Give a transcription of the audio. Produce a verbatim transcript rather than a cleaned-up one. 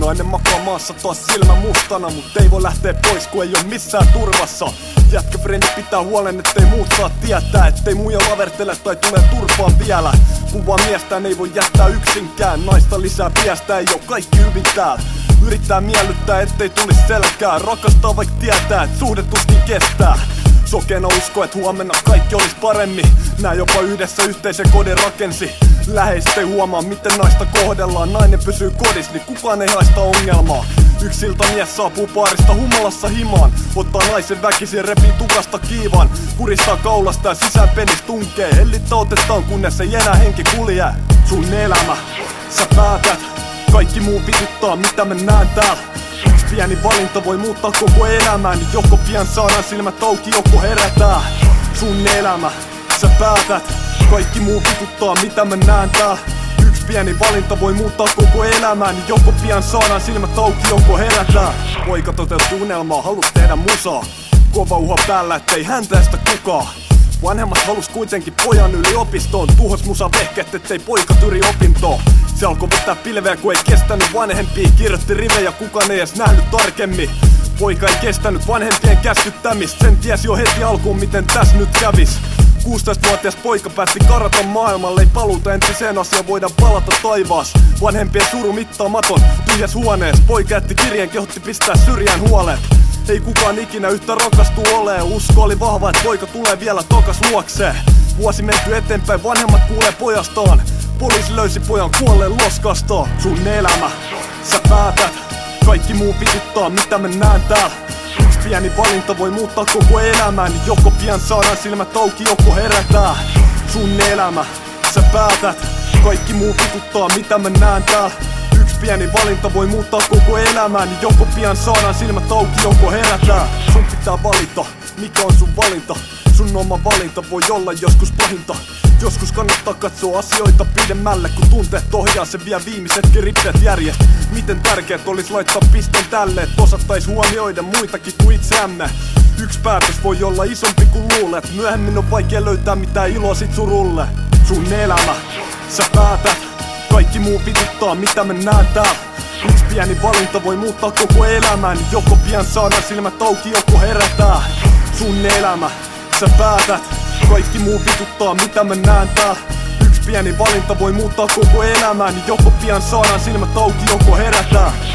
Nainen makaa maassa taas silmä mustana, mut ei voi lähteä pois kun ei oo missään turvassa. Jätkäfrendi pitää huolen ettei muut saa tietää, ettei muija lavertele tai tulee turpaan vielä. Kuvaa miestään ei voi jättää yksinkään, naista lisää viestää, ei oo kaikki hyvin täällä. Yrittää miellyttää ettei tulis selkää, rakastaa vaik tietää et suhde tuskin kestää. Sokeena usko et huomenna kaikki olis paremmin, nää jopa yhdessä yhteisen kodin rakensi. Läheiset ei huomaa miten naista kohdellaan, nainen pysyy kodis niin kukaan ei haista ongelmaa. Yksi iltamies saapuu baarista humalassa himaan, ottaa naisen väkisin, repii tukasta kiivaan, kuristaa kaulasta ja sisään penis tunkee. Hellittä otetaan kunnes ei enää henki kulje. Sun elämä, sä päätät, kaikki muu vituttaa mitä mä näen täällä. Yksi pieni valinta voi muuttaa koko elämän, niin joko pian saadaan silmät auki, joko herätään. Sun elämä, sä päätät, kaikki muu vituttaa mitä mä näen täällä. Yksi pieni valinta voi muuttaa koko elämän, niin joko pian saadaan silmät auki, joko herätään. Poika toteutti unelmaa, halus tehdä musaa, kova uha päällä ettei häntä estä kukaan. Vanhemmat halus kuitenkin pojan yliopistoon, tuhos musa vehket ettei poika tyri opintoon. Se alkoi vetää pilveä kun ei kestänyt vanhempia, kirjoitti rivejä kukaan ei edes nähnyt tarkemmin. Poika ei kestänyt vanhempien käskyttämistä, sen tiesi jo heti alkuun miten täs nyt kävis. kuusitoistavuotias poika päätti karata maailmalle, ei paluuta entiseen asiaan voidaan palata taivaas. Vanhempien suru mittaamaton, tyhjäs huonees, poika jätti kirjeen, kehotti pistää syrjään huolet. Ei kukaan ikinä yhtä rakastu olee, usko oli vahva et poika tulee vielä takas luokseen. Vuosi menty eteenpäin, vanhemmat kuulee pojastaan, poliisi löysi pojan kuolleen loskastaan. Sun elämä, sä päätät, kaikki muu vituttaa mitä mä näen täällä. Yksi pieni valinta voi muuttaa koko elämän, niin joko pian saadaan silmät auki, joko herätään. Sun elämä, sä päätät, kaikki muu vituttaa mitä mä näen täällä. Yksi pieni valinta voi muuttaa koko elämän, niin joko pian saadaan silmät auki, joko herätään. Sun pitää valita, mikä on sun valinta. Sun oma valinta voi olla joskus pahinta. Joskus kannattaa katsoa asioita pidemmälle, kun tunteet ohjaa se vie viimeisetkin rippeet järjestä. Miten tärkeet olis laittaa pisteen tälle, et osattais huomioida muitakin kuin itseämme. Yksi päätös voi olla isompi kuin luulet, myöhemmin on vaikea löytää mitään iloa sit surulle. Sun elämä, sä päätät, kaikki muu vituttaa mitä mä näen täällä. Yksi pieni valinta voi muuttaa koko elämän, niin joko pian saadaan silmät auki, joko herätään. Sun elämä, sä päätät, kaikki muu vituttaa mitä mä näen täällä. Yksi pieni valinta voi muuttaa koko elämän, niin joko pian saadaan silmät auki, joko herätään.